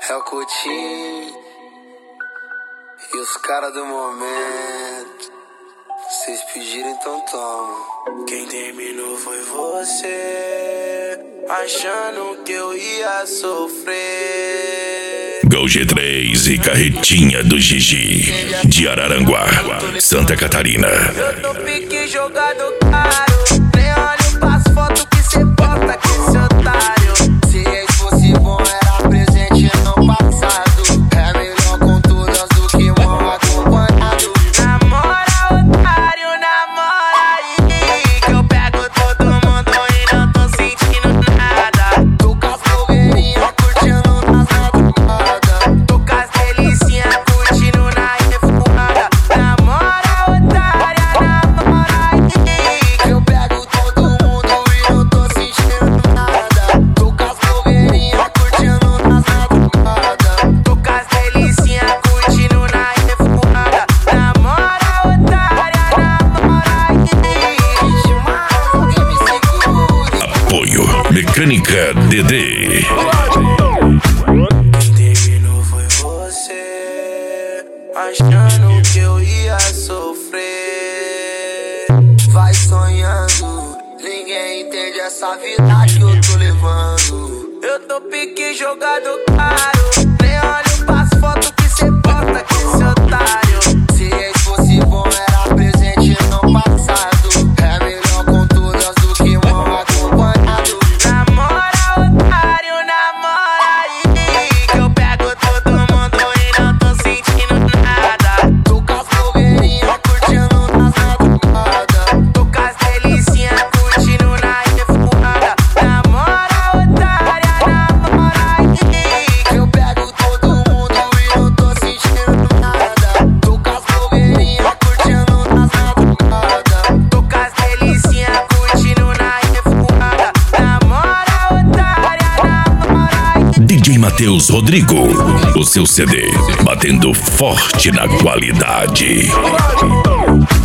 É o Coutinho e os caras do momento. Vocês pediram, então toma. Quem terminou foi você, achando que eu ia sofrer. Gol G3 e carretinha do Gigi, de Araranguá, Santa Catarina. Eu tô pique jogado caro, nem olho pras fotos que cê posta com esse otário. Se ex fosse bom era presente no passado. É melhor com todas do que mal acompanhado. Namora otário, namora aí, que eu pego todo mundo e não tô sentindo nada. Tô com as blogueirinhas curtindo nas madrugadas. Tô com as delicinhas curtindo na revoada. Namora otária, namora aí, que eu pego todo mundo e não tô sentindo nada. Tô com as blogueirinhas curtindo nas madrugadas. Tô com as delicinhas curtindo na revoada. Namora otária, namora aí, demais, alguém me segura. Apoio Mecânica DD. Quem terminou foi você, achando que eu ia sofrer. Vai sonhando, ninguém entende essa vida que eu tô levando. Eu tô pique jogado caro, nem olho pras fotos que cê posta com esse otário. Se ex fosse bom era presente no passado. É melhor com todas do que mal acompanhado. Namora otário, namora aí, que eu pego todo mundo e não tô sentindo nada. Tô com as blogueirinhas curtindo nas madrugadas. Tô com as delicinhas curtindo na revoada. Namora otária, namora aí, que eu pego todo mundo e não tô sentindo nada. Tô com as blogueirinhas curtindo nas madrugadas. Tô com as delicinhas curtindo na revoada. Namora otária, namora aí. DJ Matheus Rodrigo, o seu CD batendo forte na qualidade.